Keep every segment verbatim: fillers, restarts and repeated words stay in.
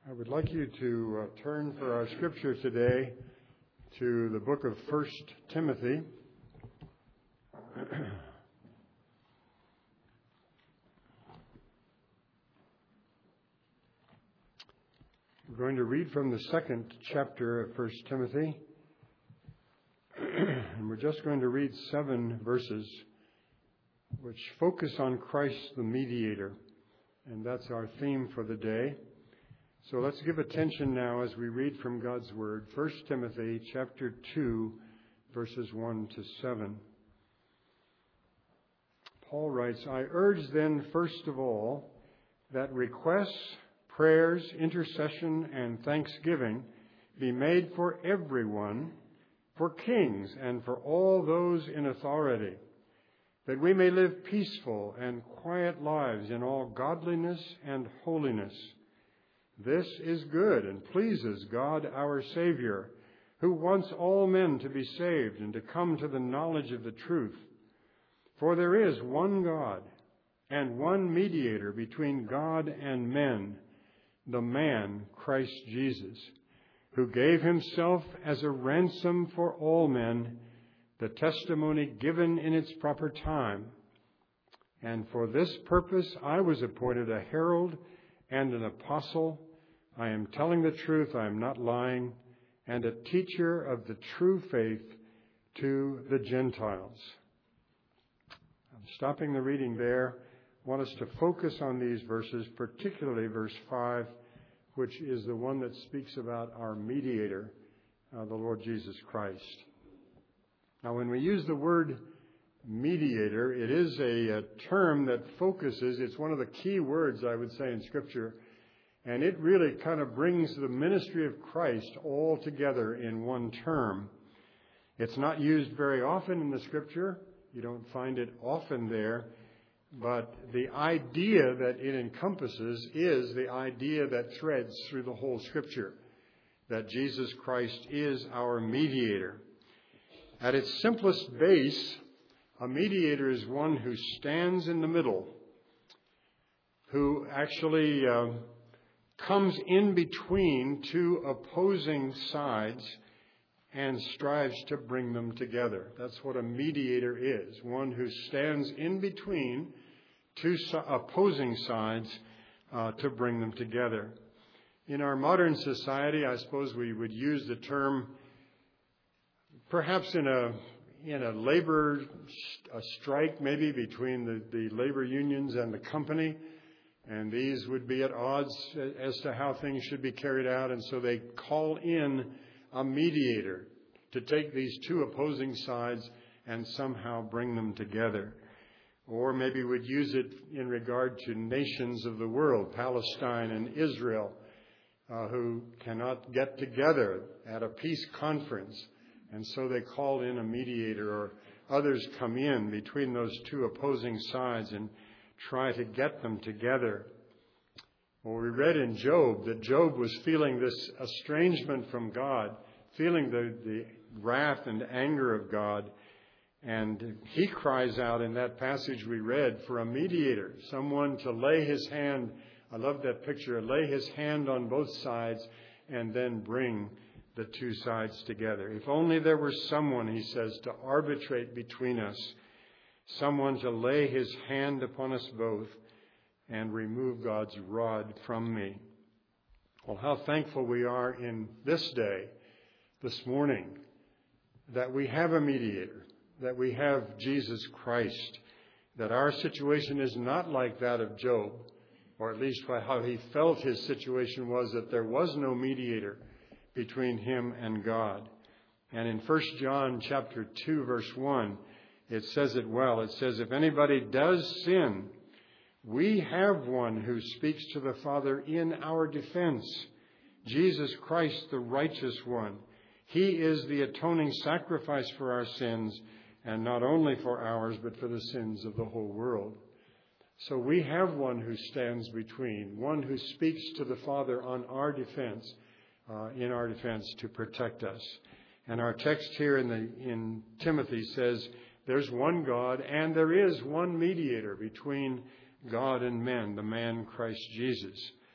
I would like you to uh, turn for our scripture today to the book of First Timothy. We're going to read from the second chapter of First Timothy, and we're just going to read seven verses which focus on Christ the mediator, and that's our theme for the day. So let's give attention now as we read from God's Word. First Timothy chapter two, verses one to seven. Paul writes, I urge then first of all that requests, prayers, intercession, and thanksgiving be made for everyone, for kings and for all those in authority, that we may live peaceful and quiet lives in all godliness and holiness. This is good and pleases God our Savior, who wants all men to be saved and to come to the knowledge of the truth. For there is one God and one mediator between God and men, the man Christ Jesus, who gave himself as a ransom for all men, the testimony given in its proper time. And for this purpose I was appointed a herald and an apostle. I am telling the truth, I am not lying, and a teacher of the true faith to the Gentiles. I'm stopping the reading there. I want us to focus on these verses, particularly verse five, which is the one that speaks about our mediator, uh, the Lord Jesus Christ. Now, when we use the word mediator, it is a, a term that focuses, it's one of the key words, I would say, in Scripture. And it really kind of brings the ministry of Christ all together in one term. It's not used very often in the Scripture. You don't find it often there. But the idea that it encompasses is the idea that threads through the whole Scripture, that Jesus Christ is our mediator. At its simplest base, a mediator is one who stands in the middle, who actually Uh, comes in between two opposing sides and strives to bring them together. That's what a mediator is, one who stands in between two opposing sides uh, to bring them together. In our modern society, I suppose we would use the term, perhaps in a in a labor a strike, maybe between the, the labor unions and the company. And these would be at odds as to how things should be carried out. And so they call in a mediator to take these two opposing sides and somehow bring them together. Or maybe we'd use it in regard to nations of the world, Palestine and Israel, uh, who cannot get together at a peace conference. And so they call in a mediator, or others come in between those two opposing sides and try to get them together. Well, we read in Job that Job was feeling this estrangement from God, feeling the, the wrath and anger of God. And he cries out in that passage we read for a mediator, someone to lay his hand, I love that picture, lay his hand on both sides and then bring the two sides together. If only there were someone, he says, to arbitrate between us, someone to lay his hand upon us both and remove God's rod from me. Well, how thankful we are in this day, this morning, that we have a mediator, that we have Jesus Christ, that our situation is not like that of Job, or at least how he felt his situation was, that there was no mediator between him and God. And in First John chapter two, verse one, it says it well. It says, if anybody does sin, we have one who speaks to the Father in our defense, Jesus Christ, the righteous one. He is the atoning sacrifice for our sins, and not only for ours, but for the sins of the whole world. So we have one who stands between, one who speaks to the Father on our defense, uh, in our defense to protect us. And our text here in the in Timothy says, there's one God, and there is one mediator between God and men, the man Christ Jesus.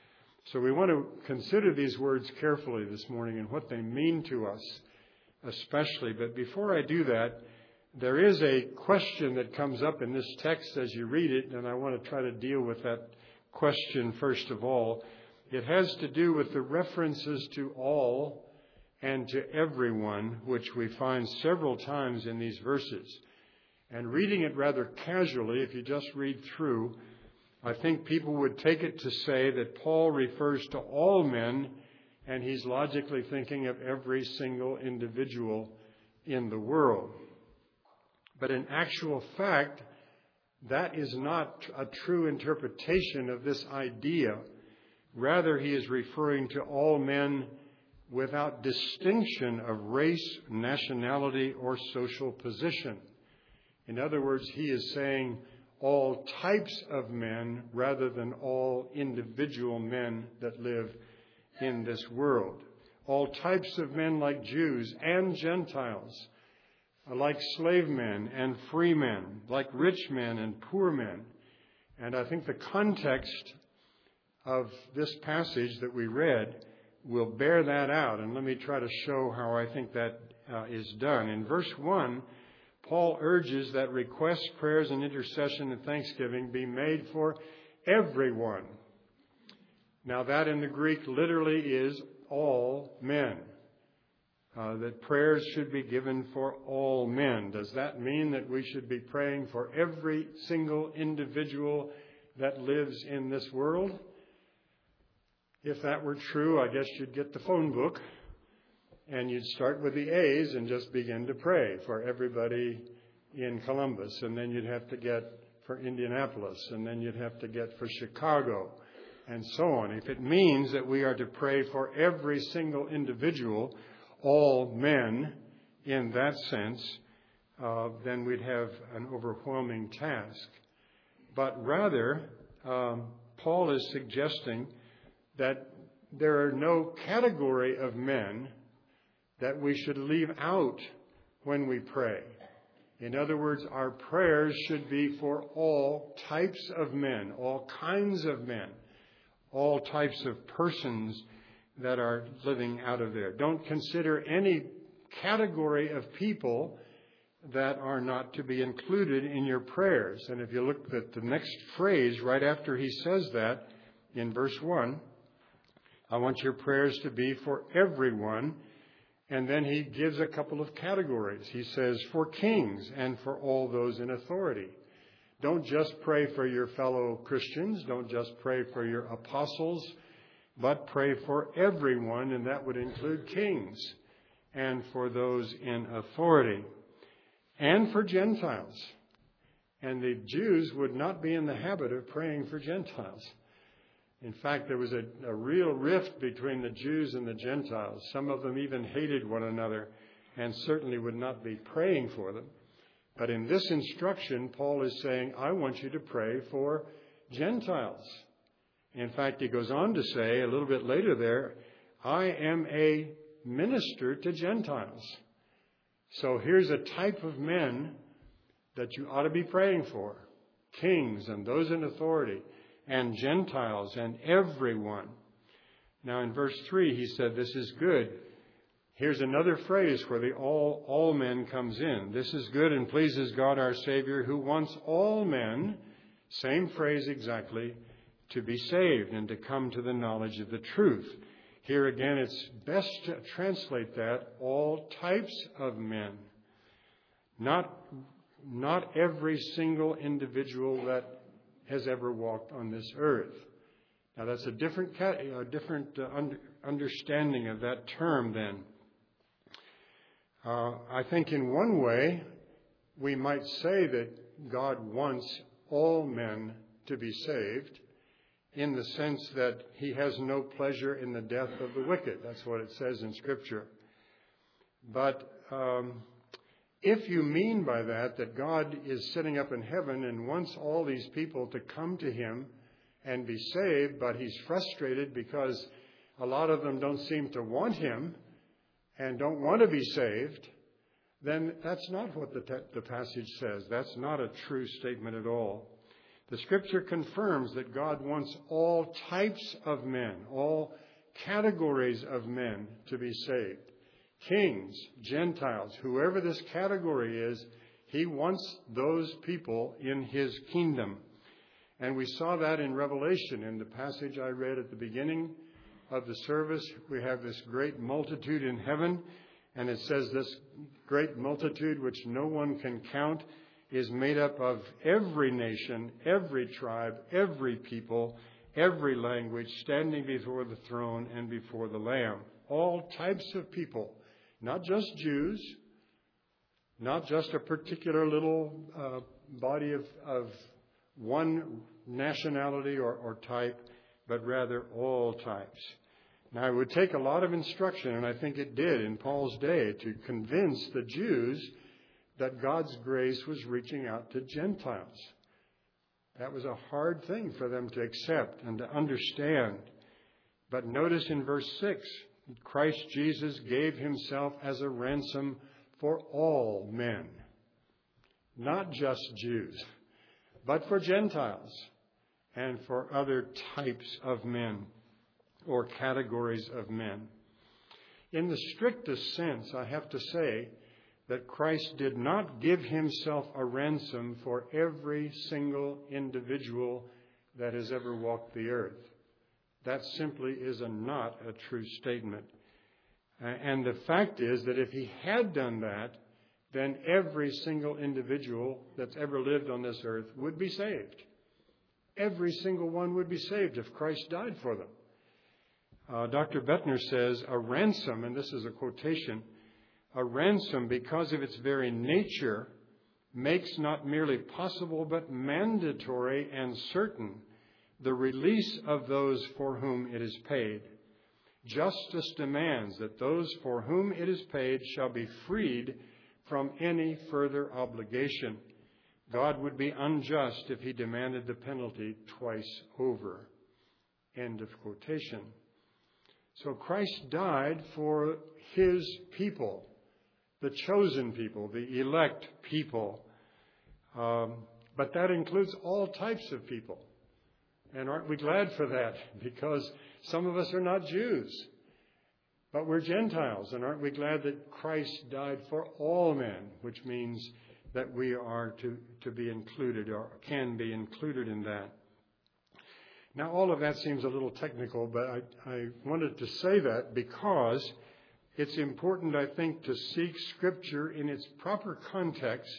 So we want to consider these words carefully this morning and what they mean to us especially. But before I do that, there is a question that comes up in this text as you read it, and I want to try to deal with that question first of all. It has to do with the references to all and to everyone, which we find several times in these verses. And reading it rather casually, if you just read through, I think people would take it to say that Paul refers to all men, and he's logically thinking of every single individual in the world. But in actual fact, that is not a true interpretation of this idea. Rather, he is referring to all men without distinction of race, nationality, or social position. In other words, he is saying all types of men rather than all individual men that live in this world. All types of men like Jews and Gentiles, like slave men and free men, like rich men and poor men. And I think the context of this passage that we read will bear that out. And let me try to show how I think that uh, is done. In verse one, Paul urges that requests, prayers, and intercession and thanksgiving be made for everyone. Now that in the Greek literally is all men. Uh, that prayers should be given for all men. Does that mean that we should be praying for every single individual that lives in this world? If that were true, I guess you'd get the phone book and you'd start with the A's and just begin to pray for everybody in Columbus. And then you'd have to get for Indianapolis, and then you'd have to get for Chicago, and so on. If it means that we are to pray for every single individual, all men in that sense, uh, then we'd have an overwhelming task. But rather, um, Paul is suggesting that there are no category of men that we should leave out when we pray. In other words, our prayers should be for all types of men, all kinds of men, all types of persons that are living out of there. Don't consider any category of people that are not to be included in your prayers. And if you look at the next phrase right after he says that in verse one, I want your prayers to be for everyone. And then he gives a couple of categories. He says for kings and for all those in authority. Don't just pray for your fellow Christians. Don't just pray for your apostles, but pray for everyone, and that would include kings and for those in authority and for Gentiles. And the Jews would not be in the habit of praying for Gentiles. In fact, there was a, a real rift between the Jews and the Gentiles. Some of them even hated one another and certainly would not be praying for them. But in this instruction, Paul is saying, I want you to pray for Gentiles. In fact, he goes on to say a little bit later there, I am a minister to Gentiles. So here's a type of men that you ought to be praying for. Kings and those in authority, and Gentiles and everyone. Now in verse three, he said, this is good. Here's another phrase where the all, all men comes in. This is good and pleases God our Savior, who wants all men, same phrase exactly, to be saved and to come to the knowledge of the truth. Here again, it's best to translate that, all types of men. Not, not every single individual that has ever walked on this earth. Now that's a different, a different uh, under, understanding of that term then. Uh, I think in one way, we might say that God wants all men to be saved in the sense that he has no pleasure in the death of the wicked. That's what it says in Scripture. But um, if you mean by that that God is sitting up in heaven and wants all these people to come to him and be saved, but he's frustrated because a lot of them don't seem to want him and don't want to be saved, then that's not what the, te- the passage says. That's not a true statement at all. The Scripture confirms that God wants all types of men, all categories of men to be saved. Kings, Gentiles, whoever this category is, He wants those people in His kingdom. And we saw that in Revelation, in the passage I read at the beginning of the service. We have this great multitude in heaven, and it says this great multitude, which no one can count, is made up of every nation, every tribe, every people, every language, standing before the throne and before the Lamb. All types of people, not just Jews, not just a particular little uh, body of, of one nationality or, or type, but rather all types. Now, it would take a lot of instruction, and I think it did in Paul's day, to convince the Jews that God's grace was reaching out to Gentiles. That was a hard thing for them to accept and to understand. But notice in verse six, Christ Jesus gave Himself as a ransom for all men. Not just Jews, but for Gentiles and for other types of men or categories of men. In the strictest sense, I have to say that Christ did not give Himself a ransom for every single individual that has ever walked the earth. That simply is a, not a true statement. And the fact is that if He had done that, then every single individual that's ever lived on this earth would be saved. Every single one would be saved if Christ died for them. Uh, Doctor Bettner says, a ransom, and this is a quotation, a ransom, because of its very nature, makes not merely possible but mandatory and certain the release of those for whom it is paid. Justice demands that those for whom it is paid shall be freed from any further obligation. God would be unjust if He demanded the penalty twice over. End of quotation. So Christ died for His people, the chosen people, the elect people. Um, but that includes all types of people. And aren't we glad for that? Because some of us are not Jews, but we're Gentiles. And aren't we glad that Christ died for all men, which means that we are to, to be included or can be included in that. Now, all of that seems a little technical, but I, I wanted to say that because it's important, I think, to seek Scripture in its proper context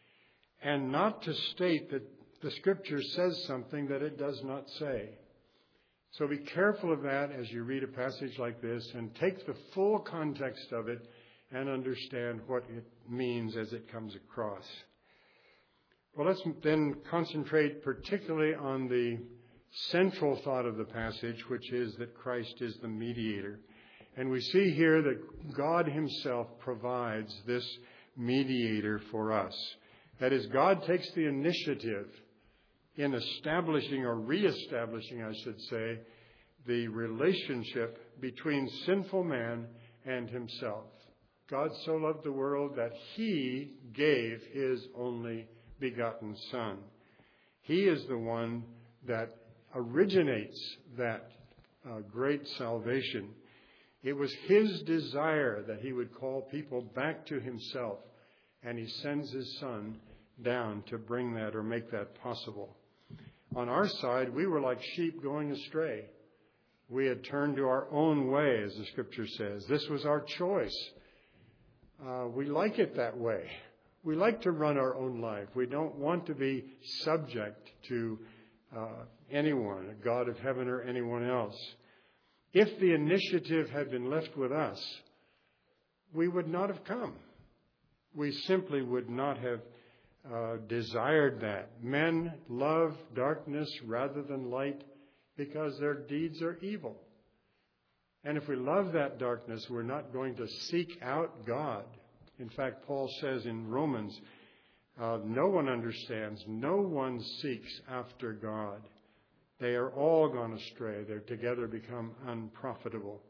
and not to state that the Scripture says something that it does not say. So be careful of that as you read a passage like this and take the full context of it and understand what it means as it comes across. Well, let's then concentrate particularly on the central thought of the passage, which is that Christ is the mediator. And we see here that God Himself provides this mediator for us. That is, God takes the initiative in establishing or reestablishing, I should say, the relationship between sinful man and Himself. God so loved the world that He gave His only begotten Son. He is the one that originates that uh, great salvation. It was His desire that He would call people back to Himself, and He sends His Son down to bring that or make that possible. On our side, we were like sheep going astray. We had turned to our own way, as the Scripture says. This was our choice. Uh, we like it that way. We like to run our own life. We don't want to be subject to uh, anyone, a God of heaven or anyone else. If the initiative had been left with us, we would not have come. We simply would not have uh, desired that. Men love darkness rather than light because their deeds are evil. And if we love that darkness, we're not going to seek out God. In fact, Paul says in Romans, uh, no one understands, no one seeks after God. They are all gone astray. They're together become unprofitable.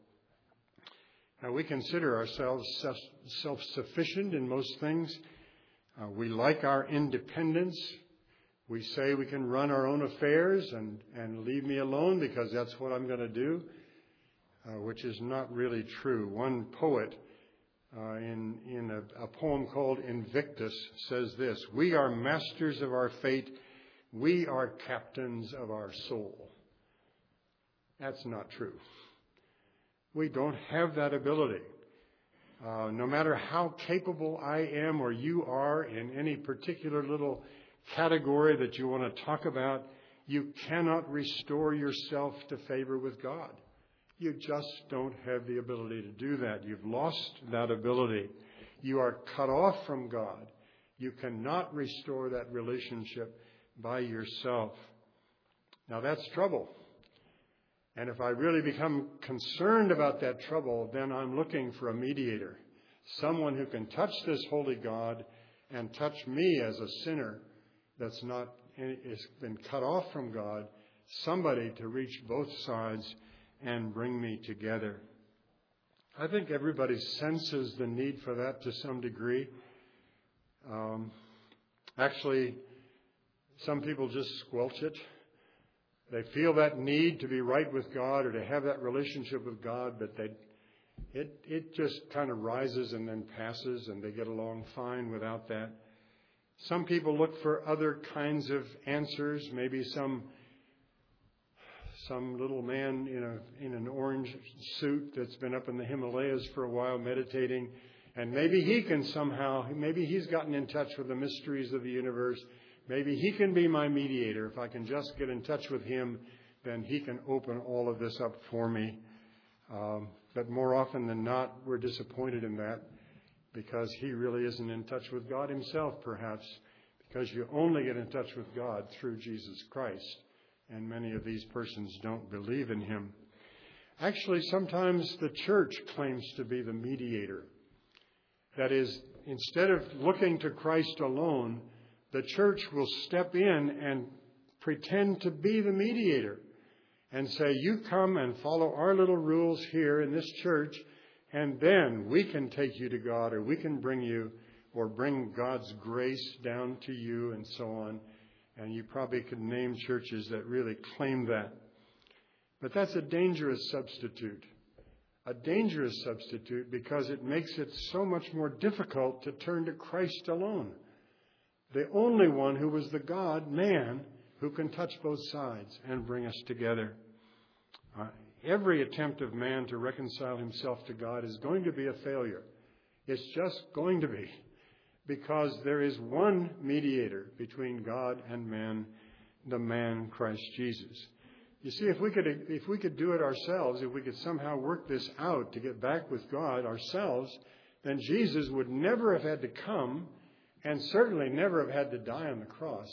Now, we consider ourselves self-sufficient in most things. Uh, we like our independence. We say we can run our own affairs and, and leave me alone because that's what I'm going to do, uh, which is not really true. One poet uh, in, in a, a poem called Invictus says this: "We are masters of our fate. We are captains of our soul." That's not true. We don't have that ability. Uh, no matter how capable I am or you are in any particular little category that you want to talk about, you cannot restore yourself to favor with God. You just don't have the ability to do that. You've lost that ability. You are cut off from God. You cannot restore that relationship by yourself. Now that's trouble. And if I really become concerned about that trouble, then I'm looking for a mediator. Someone who can touch this holy God and touch me as a sinner that's not, has been cut off from God. Somebody to reach both sides and bring me together. I think everybody senses the need for that to some degree. Um, actually, some people just squelch it. They feel that need to be right with God or to have that relationship with God, but they, it, it just kind of rises and then passes, and they get along fine without that. Some people look for other kinds of answers, maybe some some little man in a in an orange suit that's been up in the Himalayas for a while meditating, and maybe he can somehow, maybe he's gotten in touch with the mysteries of the universe. Maybe he can be my mediator. If I can just get in touch with him, then he can open all of this up for me. Um, but more often than not, we're disappointed in that because he really isn't in touch with God himself, perhaps, because you only get in touch with God through Jesus Christ. And many of these persons don't believe in him. Actually, sometimes the church claims to be the mediator. That is, instead of looking to Christ alone, the church will step in and pretend to be the mediator and say, you come and follow our little rules here in this church, and then we can take you to God, or we can bring you or bring God's grace down to you, and so on. And you probably could name churches that really claim that. But that's a dangerous substitute. A dangerous substitute because it makes it so much more difficult to turn to Christ alone. The only one who was the God-man who can touch both sides and bring us together. Uh, every attempt of man to reconcile himself to God is going to be a failure. It's just going to be. Because there is one mediator between God and man, the man Christ Jesus. You see, if we could if we could do it ourselves, if we could somehow work this out to get back with God ourselves, then Jesus would never have had to come and certainly never have had to die on the cross.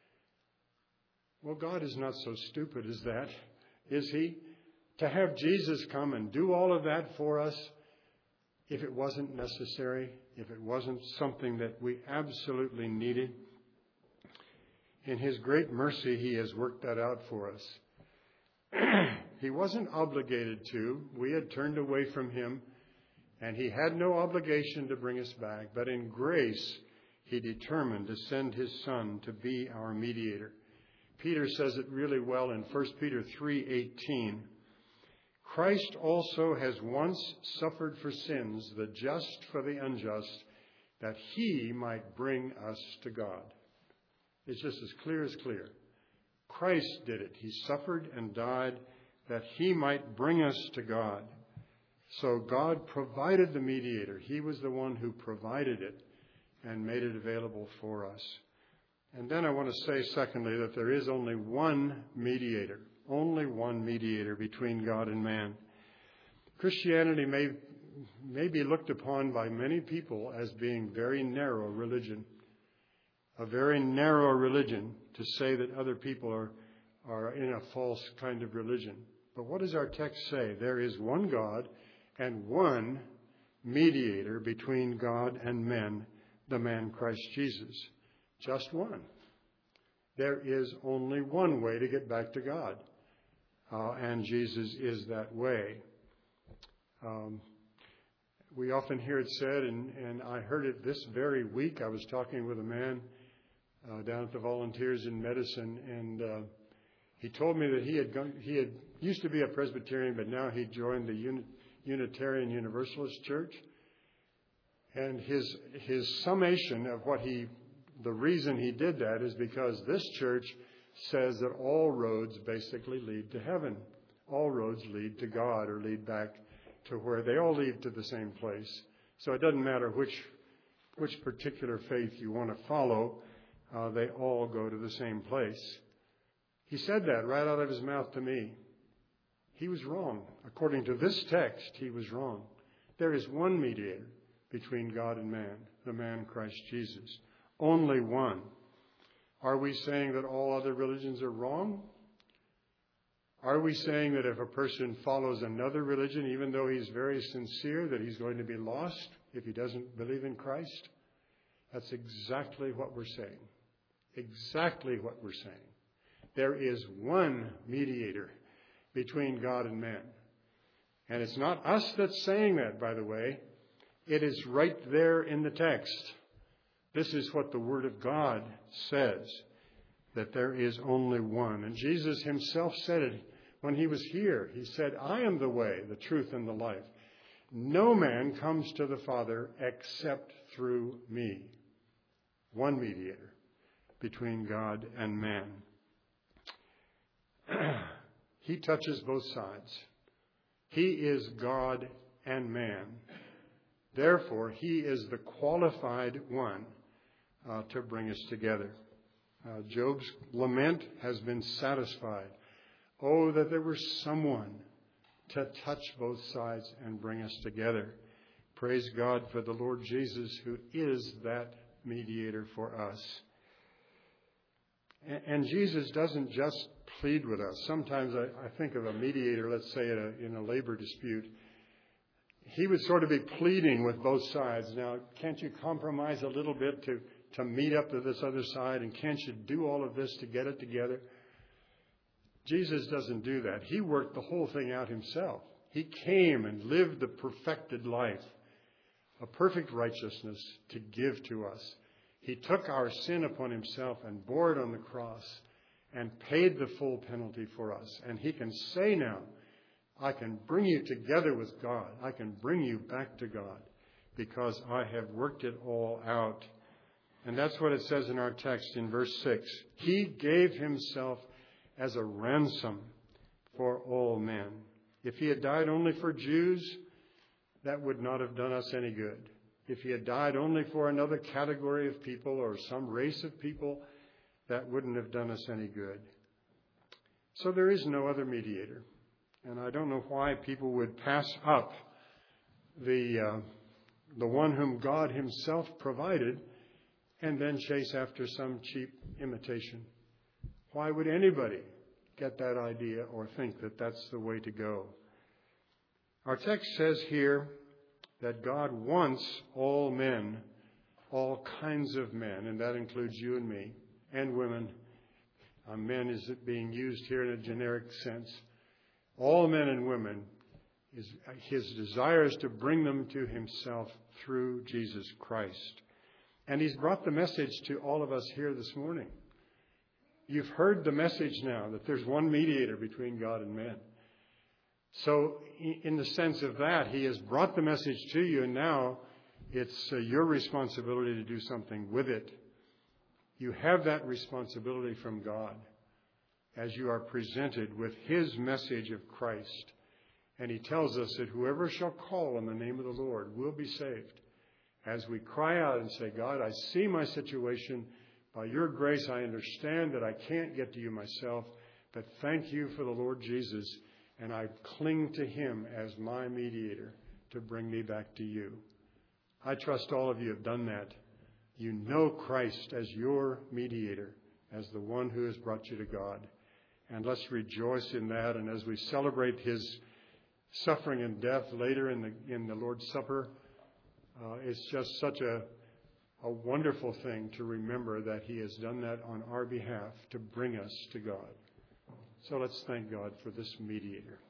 Well, God is not so stupid as that, is he? To have Jesus come and do all of that for us, if it wasn't necessary, if it wasn't something that we absolutely needed. In his great mercy, he has worked that out for us. He wasn't obligated to. We had turned away from him, and he had no obligation to bring us back. But in grace, he determined to send his Son to be our mediator. Peter says it really well in First Peter three eighteen. Christ also has once suffered for sins, the just for the unjust, that he might bring us to God. It's just as clear as clear. Christ did it. He suffered and died that he might bring us to God. So God provided the mediator. He was the one who provided it and made it available for us. And then I want to say, secondly, that there is only one mediator. Only one mediator between God and man. Christianity may, may be looked upon by many people as being very narrow religion. A very narrow religion to say that other people are, are in a false kind of religion. But what does our text say? There is one God and one mediator between God and men, the man Christ Jesus. Just one. There is only one way to get back to God. Uh, and Jesus is that way. Um, we often hear it said, and, and I heard it this very week. I was talking with a man uh, down at the Volunteers in Medicine, and uh, he told me that he had gone, he had used to be a Presbyterian, but now he joined the Uni- Unitarian Universalist Church. And his his summation of what he, the reason he did that is because this church says that all roads basically lead to heaven. All roads lead to God or lead back to where they all lead to the same place. So it doesn't matter which which particular faith you want to follow, uh, they all go to the same place. He said that right out of his mouth to me. He was wrong. According to this text, he was wrong. There is one mediator between God and man, the man Christ Jesus. Only one. Are we saying that all other religions are wrong? Are we saying that if a person follows another religion, even though he's very sincere, that he's going to be lost if he doesn't believe in Christ? That's exactly what we're saying. Exactly what we're saying. There is one mediator between God and man. And it's not us that's saying that, by the way. It is right there in the text. This is what the Word of God says, that there is only one. And Jesus himself said it when he was here. He said, I am the way, the truth, and the life. No man comes to the Father except through me. One mediator between God and man. He touches both sides. He is God and man. Therefore, he is the qualified one uh, to bring us together. Uh, Job's lament has been satisfied. Oh, that there were someone to touch both sides and bring us together. Praise God for the Lord Jesus, who is that mediator for us. And, and Jesus doesn't just plead with us. Sometimes I, I think of a mediator, let's say in a, in a labor dispute. He would sort of be pleading with both sides. Now, can't you compromise a little bit to, to meet up to this other side? And can't you do all of this to get it together? Jesus doesn't do that. He worked the whole thing out himself. He came and lived the perfected life, a perfect righteousness to give to us. He took our sin upon himself and bore it on the cross and paid the full penalty for us. And he can say now, I can bring you together with God. I can bring you back to God because I have worked it all out. And that's what it says in our text in verse six. He gave himself as a ransom for all men. If he had died only for Jews, that would not have done us any good. If he had died only for another category of people or some race of people, that wouldn't have done us any good. So there is no other mediator. And I don't know why people would pass up the uh, the one whom God himself provided and then chase after some cheap imitation. Why would anybody get that idea or think that that's the way to go? Our text says here that God wants all men, all kinds of men, and that includes you and me, and women. Uh, men is being used here in a generic sense. All men and women, his, his desire is to bring them to himself through Jesus Christ. And he's brought the message to all of us here this morning. You've heard the message now that there's one mediator between God and man. So in the sense of that, he has brought the message to you, and now it's uh, your responsibility to do something with it. You have that responsibility from God as you are presented with his message of Christ. And he tells us that whoever shall call on the name of the Lord will be saved. As we cry out and say, God, I see my situation. By your grace, I understand that I can't get to you myself. But thank you for the Lord Jesus. And I cling to him as my mediator to bring me back to you. I trust all of you have done that. You know Christ as your mediator, as the one who has brought you to God. And let's rejoice in that. And as we celebrate his suffering and death later in the in the Lord's Supper, uh, it's just such a, a wonderful thing to remember that he has done that on our behalf to bring us to God. So let's thank God for this mediator.